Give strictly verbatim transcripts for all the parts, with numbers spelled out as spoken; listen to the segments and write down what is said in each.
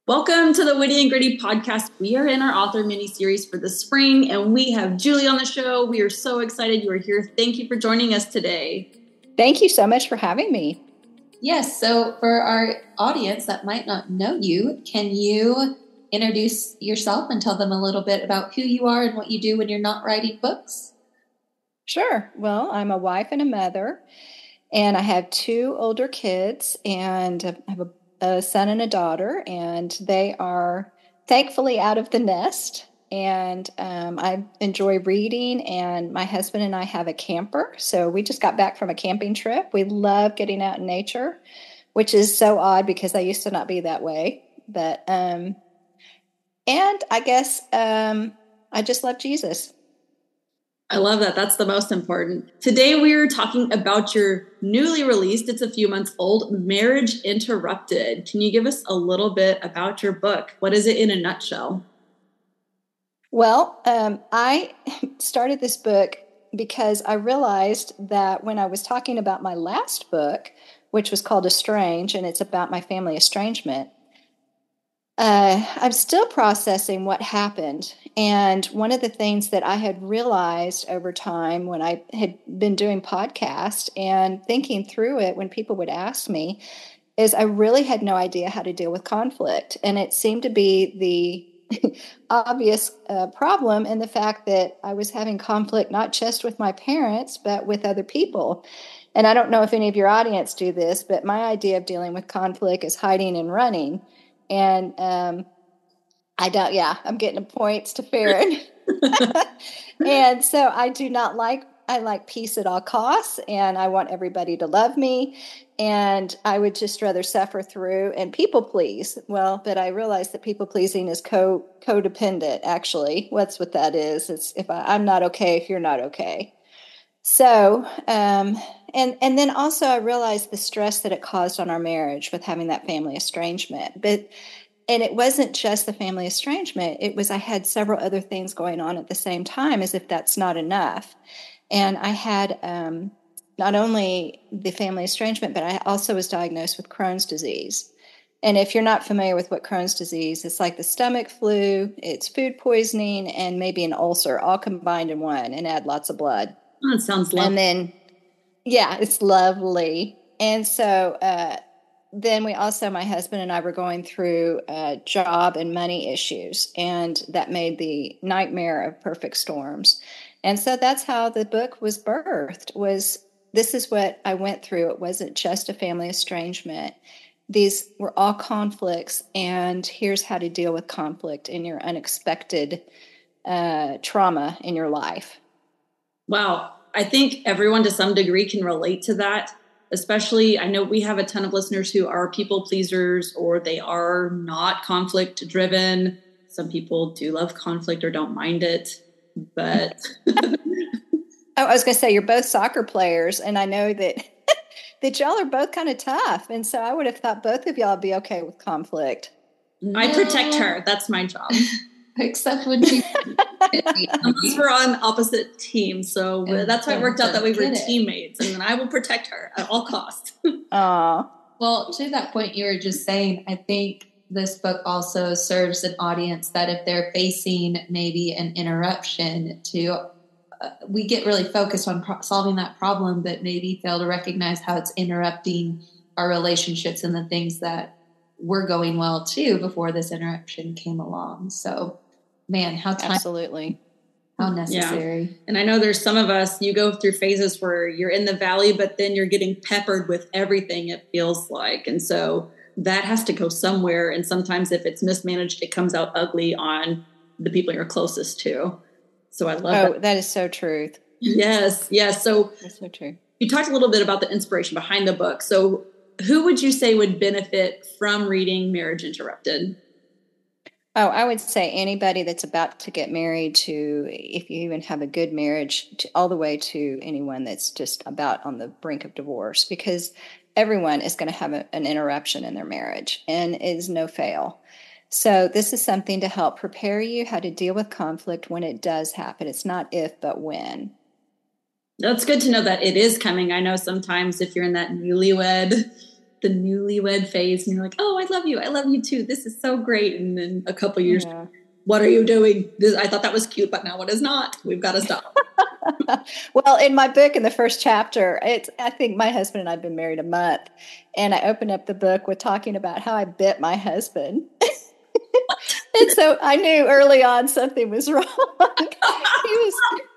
Welcome to the Witty and Gritty podcast. We are in our author mini-series for the spring, and we have Julie on the show. We are so excited you are here. Thank you for joining us today. Thank you so much for having me. Yes, so for our audience that might not know you, can you introduce yourself and tell them a little bit about who you are and what you do when you're not writing books? Sure. Well, I'm a wife and a mother, and I have two older kids, and I have a a son and a daughter, and they are thankfully out of the nest. And um, I enjoy reading, and my husband and I have a camper. So we just got back from a camping trip. We love getting out in nature, which is so odd because I used to not be that way. But, um, and I guess um, I just love Jesus. I love that. That's the most important. Today we are talking about your newly released, it's a few months old, Marriage Interrupted. Can you give us a little bit about your book? What is it in a nutshell? Well, um, I started this book because I realized that when I was talking about my last book, which was called Estranged, and it's about my family estrangement, Uh, I'm still processing what happened. And one of the things that I had realized over time when I had been doing podcasts and thinking through it when people would ask me is I really had no idea how to deal with conflict. And it seemed to be the obvious uh, problem in the fact that I was having conflict not just with my parents, but with other people. And I don't know if any of your audience do this, but my idea of dealing with conflict is hiding and running. And um, I don't, yeah, I'm getting points to Farron. And so I do not like, I like peace at all costs, and I want everybody to love me. And I would just rather suffer through and people please. Well, but I realize that people pleasing is co codependent, actually. What's what that is? It's if I, I'm not okay, if you're not okay. So, um, and and then also I realized the stress that it caused on our marriage with having that family estrangement. But and it wasn't just the family estrangement. It was I had several other things going on at the same time, as if that's not enough. And I had um, not only the family estrangement, but I also was diagnosed with Crohn's disease. And if you're not familiar with what Crohn's disease, it's like the stomach flu, it's food poisoning, and maybe an ulcer, all combined in one, and add lots of blood. Oh, it sounds lovely. And then, yeah, it's lovely. And so uh, then we also, my husband and I were going through uh, job and money issues, and that made the nightmare of perfect storms. And so that's how the book was birthed, was this is what I went through. It wasn't just a family estrangement. These were all conflicts, and here's how to deal with conflict in your unexpected uh, trauma in your life. Wow. I think everyone to some degree can relate to that, especially I know we have a ton of listeners who are people pleasers or they are not conflict driven. Some people do love conflict or don't mind it, but. Oh, I was going to say, you're both soccer players, and I know that, that y'all are both kind of tough. And so I would have thought both of y'all would be okay with conflict. No. I protect her. That's my job. Except when she unless we're on opposite teams, so and that's why it worked out that we were teammates, and then I will protect her at all costs. Aw. Well, to that point you were just saying, I think this book also serves an audience that if they're facing maybe an interruption, to uh, we get really focused on pro- solving that problem, but maybe fail to recognize how it's interrupting our relationships and the things that were going well too before this interruption came along. So. Man, how time, absolutely, how necessary. Yeah. And I know there's some of us, you go through phases where you're in the valley, but then you're getting peppered with everything it feels like. And so that has to go somewhere. And sometimes if it's mismanaged, it comes out ugly on the people you're closest to. So I love oh, that. that is so true. Yes. Yes. So that's so true. You talked a little bit about the inspiration behind the book. So who would you say would benefit from reading Marriage Interrupted? Oh, I would say anybody that's about to get married, to if you even have a good marriage, to, all the way to anyone that's just about on the brink of divorce, because everyone is going to have a, an interruption in their marriage, and it is no fail. So this is something to help prepare you how to deal with conflict when it does happen. It's not if, but when. That's good to know that it is coming. I know sometimes if you're in that newlywed the newlywed phase and you're like, oh, I love you. I love you too. This is so great. And then a couple years, yeah. What are you doing? This, I thought that was cute, but now it is not. We've got to stop. Well, in my book, in the first chapter, it's, I think my husband and I have been married a month, and I opened up the book with talking about how I bit my husband. And so I knew early on something was wrong. He was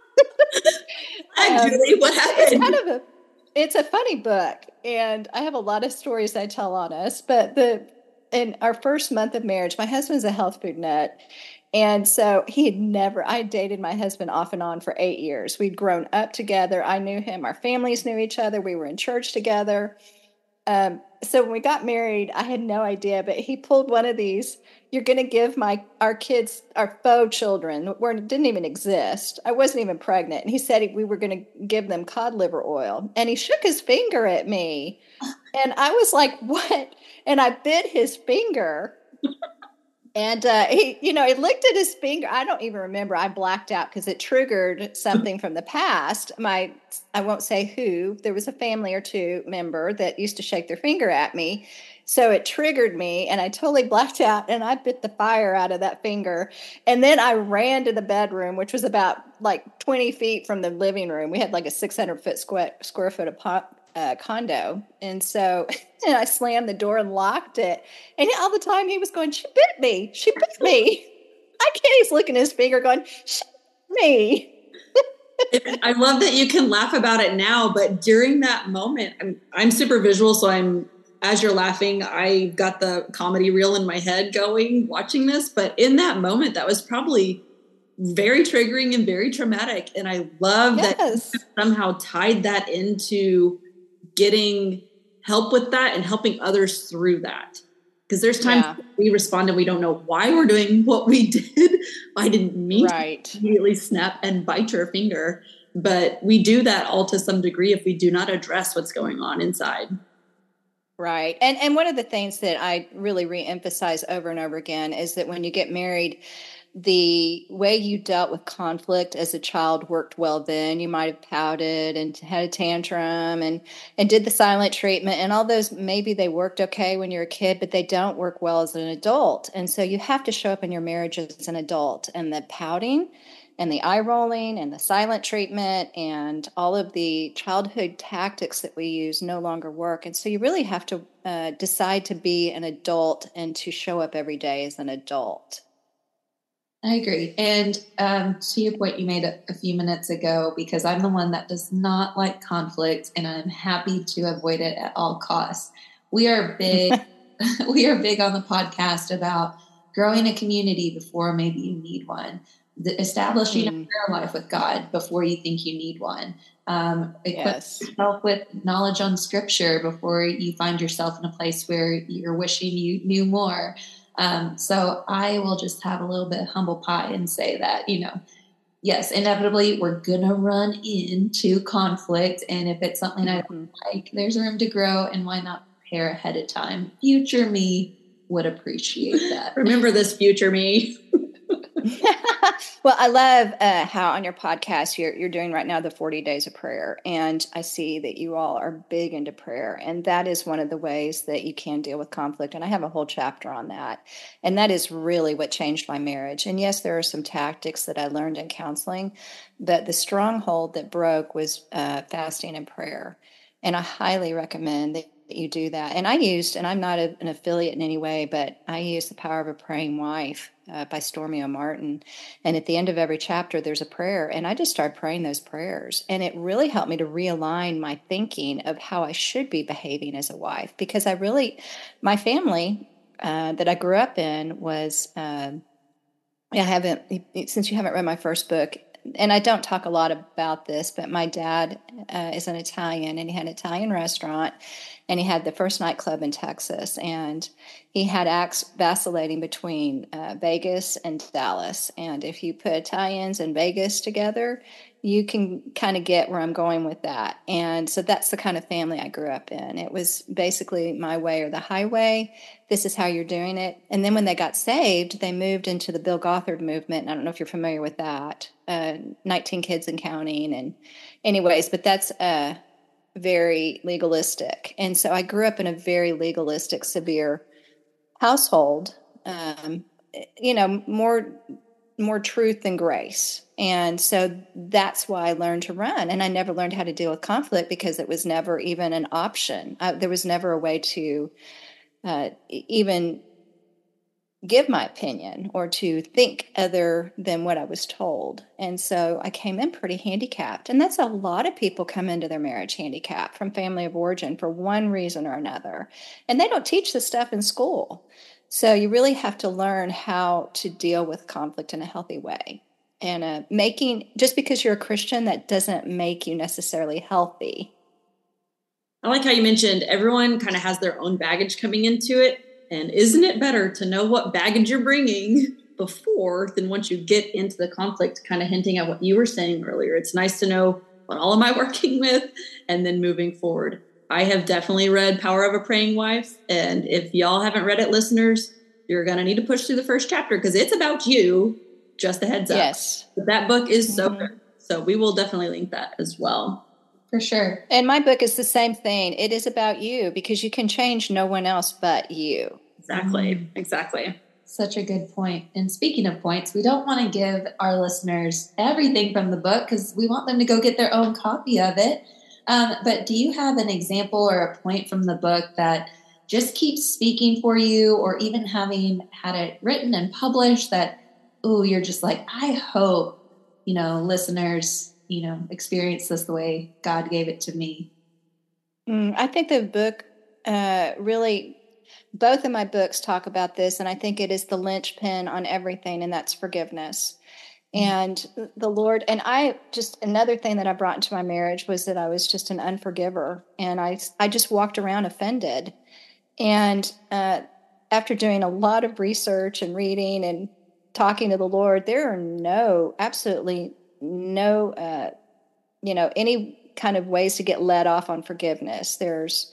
um, Julie, what happened? It's kind of a, it's a funny book, and I have a lot of stories I tell on us. But the in our first month of marriage, my husband's a health food nut. And so he had never, I dated my husband off and on for eight years. We'd grown up together. I knew him. Our families knew each other. We were in church together. Um, so when we got married, I had no idea, but he pulled one of these, you're going to give my, our kids, our faux children, were didn't even exist. I wasn't even pregnant. And he said we were going to give them cod liver oil. And he shook his finger at me. And I was like, what? And I bit his finger. And uh, he, you know, he looked at his finger. I don't even remember. I blacked out because it triggered something from the past. My, I won't say who. There was a family or two member that used to shake their finger at me. So it triggered me, and I totally blacked out, and I bit the fire out of that finger. And then I ran to the bedroom, which was about like twenty feet from the living room. We had like a six hundred foot square, square foot of uh, condo. And so and I slammed the door and locked it. And all the time he was going, she bit me. She bit me. I can't. He's looking at his finger going, she bit me. I love that you can laugh about it now, but during that moment, I'm, I'm super visual. So I'm, as you're laughing, I got the comedy reel in my head going, watching this. But in that moment, that was probably very triggering and very traumatic. And I love yes. that you somehow tied that into getting help with that and helping others through that. Because there's times yeah. we respond and we don't know why we're doing what we did. I didn't mean right. to immediately snap and bite your finger. But we do that all to some degree if we do not address what's going on inside. Right. And and one of the things that I really reemphasize over and over again is that when you get married, the way you dealt with conflict as a child worked well then. You might have pouted and had a tantrum and, and did the silent treatment, and all those, maybe they worked okay when you're a kid, but they don't work well as an adult. And so you have to show up in your marriage as an adult, and the pouting and the eye rolling and the silent treatment and all of the childhood tactics that we use no longer work. And so you really have to uh, decide to be an adult and to show up every day as an adult. I agree. And um, to your point you made a, a few minutes ago, because I'm the one that does not like conflict and I'm happy to avoid it at all costs. We are big, we are big on the podcast about growing a community before maybe you need one. The, establishing mm. a prayer life with God before you think you need one. Um, equip yes. yourself with knowledge on scripture before you find yourself in a place where you're wishing you knew more. Um, so I will just have a little bit of humble pie and say that, you know, yes, inevitably we're going to run into conflict. And if it's something mm-hmm. I don't like, there's room to grow, and why not prepare ahead of time? Future me would appreciate that. Remember this, future me. Well, I love uh, how on your podcast you're you're doing right now the forty days of prayer, and I see that you all are big into prayer, and that is one of the ways that you can deal with conflict. And I have a whole chapter on that, and that is really what changed my marriage. And yes, there are some tactics that I learned in counseling, but the stronghold that broke was uh, fasting and prayer, and I highly recommend that you do that. And I used, and I'm not a, an affiliate in any way, but I used The Power of a Praying Wife uh, by Stormy O. Martin. And at the end of every chapter, there's a prayer. And I just started praying those prayers. And it really helped me to realign my thinking of how I should be behaving as a wife. Because I really, my family uh, that I grew up in was, uh, I haven't, since you haven't read my first book, and I don't talk a lot about this, but my dad uh, is an Italian, and he had an Italian restaurant, and he had the first nightclub in Texas, and he had acts vacillating between uh, Vegas and Dallas. And if you put Italians and Vegas together, you can kind of get where I'm going with that. And so that's the kind of family I grew up in. It was basically my way or the highway. This is how you're doing it. And then when they got saved, they moved into the Bill Gothard movement. I don't know if you're familiar with that, uh, nineteen Kids and Counting. And anyways, but that's uh, very legalistic. And so I grew up in a very legalistic, severe household, um, you know, more more truth than grace. And so that's why I learned to run. And I never learned how to deal with conflict because it was never even an option. I, there was never a way to uh, even give my opinion or to think other than what I was told. And so I came in pretty handicapped. And that's a lot of people come into their marriage handicapped from family of origin for one reason or another. And they don't teach this stuff in school. So you really have to learn how to deal with conflict in a healthy way. And uh, making, just because you're a Christian, that doesn't make you necessarily healthy. I like how you mentioned everyone kind of has their own baggage coming into it. And isn't it better to know what baggage you're bringing before than once you get into the conflict, kind of hinting at what you were saying earlier? It's nice to know what all am I working with and then moving forward. I have definitely read Power of a Praying Wife. And if y'all haven't read it, listeners, you're going to need to push through the first chapter because it's about you. Just a heads up. Yes. But that book is so Mm-hmm. good. So we will definitely link that as well. For sure. And my book is the same thing. It is about you because you can change no one else but you. Exactly. Mm. Exactly. Such a good point. And speaking of points, we don't want to give our listeners everything from the book because we want them to go get their own copy of it. Um, but do you have an example or a point from the book that just keeps speaking for you, or even having had it written and published that, oh, you're just like, I hope, you know, listeners, you know, experience this the way God gave it to me? Mm, I think the book uh, really, both of my books talk about this, and I think it is the linchpin on everything, and that's forgiveness. And the Lord, and I just, another thing that I brought into my marriage was that I was just an unforgiver. And I, I just walked around offended. And uh, after doing a lot of research and reading and talking to the Lord, there are no, absolutely no, uh, you know, any kind of ways to get let off on forgiveness. There's,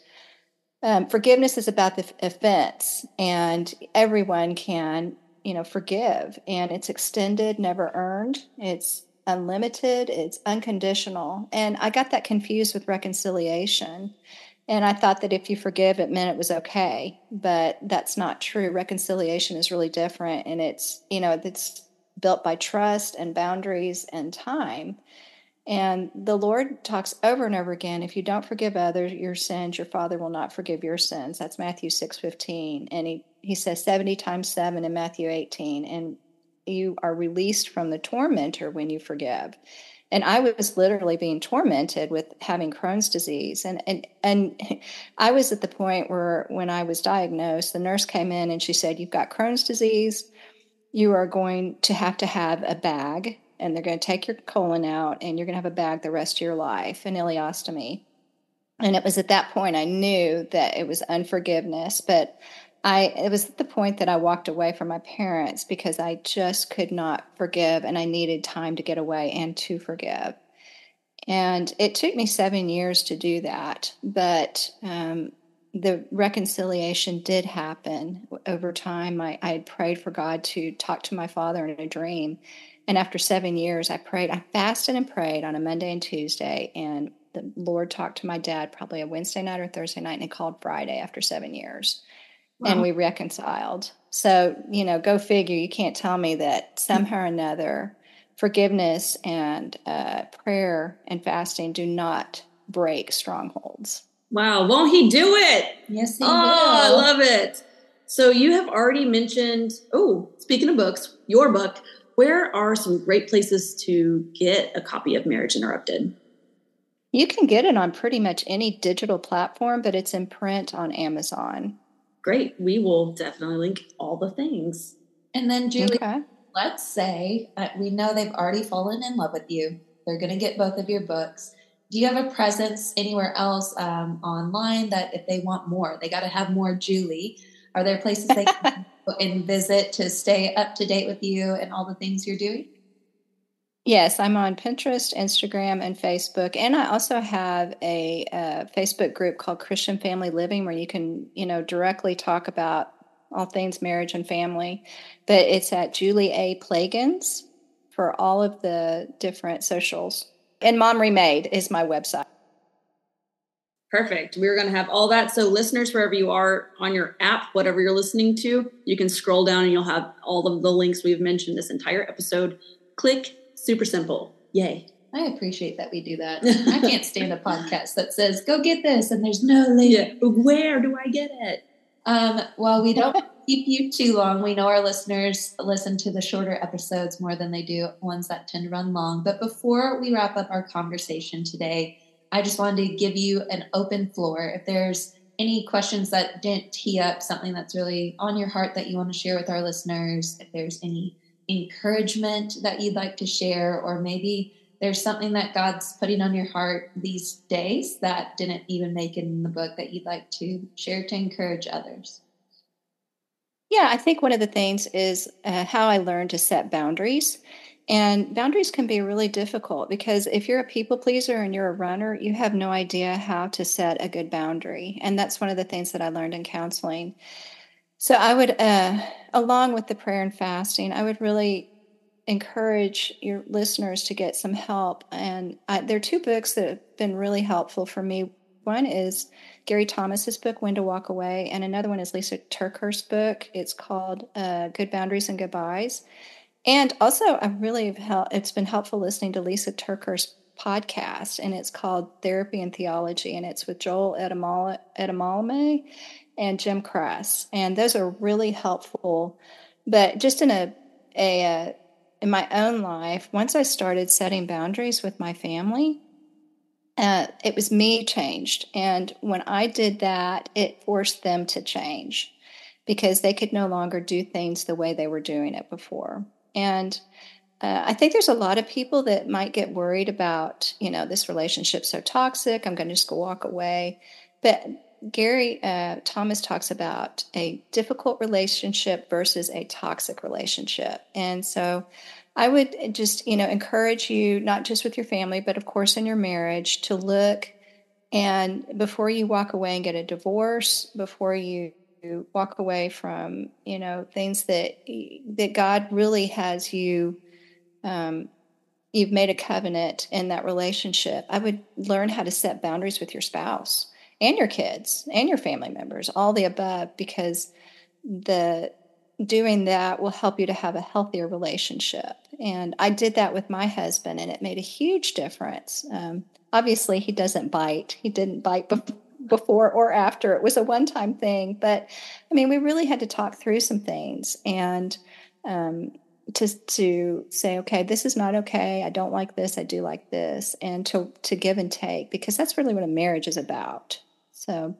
um, forgiveness is about the offense, and everyone can, you know, forgive, and it's extended, never earned. It's unlimited. It's unconditional. And I got that confused with reconciliation. And I thought that if you forgive, it meant it was okay, but that's not true. Reconciliation is really different. And it's, you know, it's built by trust and boundaries and time. And the Lord talks over and over again, if you don't forgive others your sins, your Father will not forgive your sins. That's Matthew six fifteen. And he, he says seventy times seven in Matthew eighteen. And you are released from the tormentor when you forgive. And I was literally being tormented with having Crohn's disease. And, and, and I was at the point where when I was diagnosed, the nurse came in and she said, you've got Crohn's disease. You are going to have to have a bag, and they're going to take your colon out, and you're going to have a bag the rest of your life, an ileostomy. And it was at that point I knew that it was unforgiveness, but I it was at the point that I walked away from my parents because I just could not forgive, and I needed time to get away and to forgive. And it took me seven years to do that, but um, the reconciliation did happen over time. I, I had prayed for God to talk to my father in a dream. And after seven years, I prayed, I fasted and prayed on a Monday and Tuesday. And the Lord talked to my dad probably a Wednesday night or Thursday night, and he called Friday after seven years. Wow. And we reconciled. So, you know, go figure. You can't tell me that somehow or another forgiveness and uh, prayer and fasting do not break strongholds. Wow, won't he do it? Yes, he oh, will. I love it. So you have already mentioned, oh, speaking of books, your book, where are some great places to get a copy of Marriage Interrupted? You can get it on pretty much any digital platform, but it's in print on Amazon. Great. We will definitely link all the things. And then, Julie, okay. let's say uh, we know they've already fallen in love with you. They're going to get both of your books. Do you have a presence anywhere else um, online that if they want more, they got to have more Julie? Are there places they can go and visit to stay up to date with you and all the things you're doing? Yes, I'm on Pinterest, Instagram, and Facebook. And I also have a, a Facebook group called Christian Family Living where you can, you know, directly talk about all things marriage and family. But it's at Julie A. Plagans for all of the different socials. And Mom Remade is my website. Perfect. We're going to have all that. So listeners, wherever you are on your app, whatever you're listening to, you can scroll down and you'll have all of the links we've mentioned this entire episode. Click. Super simple. Yay. I appreciate that we do that. I can't stand a podcast that says, go get this, and there's no link. Yeah. Where do I get it? Um, well, we don't keep you too long. We know our listeners listen to the shorter episodes more than they do ones that tend to run long. But before we wrap up our conversation today, I just wanted to give you an open floor. If there's any questions that didn't tee up, something that's really on your heart that you want to share with our listeners, if there's any encouragement that you'd like to share, or maybe there's something that God's putting on your heart these days that didn't even make it in the book that you'd like to share to encourage others. Yeah, I think one of the things is uh, how I learned to set boundaries. And boundaries can be really difficult because if you're a people pleaser and you're a runner, you have no idea how to set a good boundary. And that's one of the things that I learned in counseling. So I would, uh, along with the prayer and fasting, I would really encourage your listeners to get some help. And I, there are two books that have been really helpful for me. One is Gary Thomas's book, When to Walk Away, and another one is Lisa TerKeurst's book. It's called uh, Good Boundaries and Goodbyes. And also, I really have hel- it's been helpful listening to Lisa TerKeurst's podcast, and it's called Therapy and Theology, and it's with Joel Edamame and Jim Cress. And those are really helpful. But just in a, a in my own life, once I started setting boundaries with my family, uh, it was me changed. And when I did that, it forced them to change because they could no longer do things the way they were doing it before. And uh, I think there's a lot of people that might get worried about, you know, this relationship's so toxic, I'm going to just go walk away. But Gary uh, Thomas talks about a difficult relationship versus a toxic relationship. And so I would just, you know, encourage you, not just with your family, but of course in your marriage, to look and before you walk away and get a divorce, before you walk away from, you know, things that that God really has you, um, you've made a covenant in that relationship. I would learn how to set boundaries with your spouse and your kids and your family members, all the above, because the doing that will help you to have a healthier relationship. And I did that with my husband, and it made a huge difference. Um, obviously, he doesn't bite. He didn't bite before. before or after. It was a one-time thing. But, I mean, we really had to talk through some things and um, to to say, okay, this is not okay. I don't like this. I do like this. And to, to give and take, because that's really what a marriage is about. So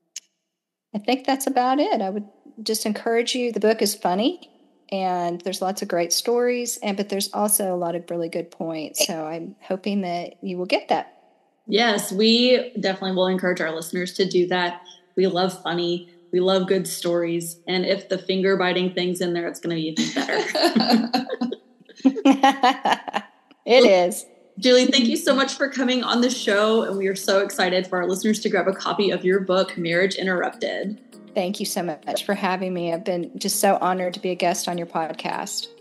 I think that's about it. I would just encourage you. The book is funny, and there's lots of great stories, and but there's also a lot of really good points. So I'm hoping that you will get that. Yes, we definitely will encourage our listeners to do that. We love funny. We love good stories. And if the finger biting thing's in there, it's going to be even better. It well, is. Julie, thank you so much for coming on the show. And we are so excited for our listeners to grab a copy of your book, Marriage Interrupted. Thank you so much for having me. I've been just so honored to be a guest on your podcast.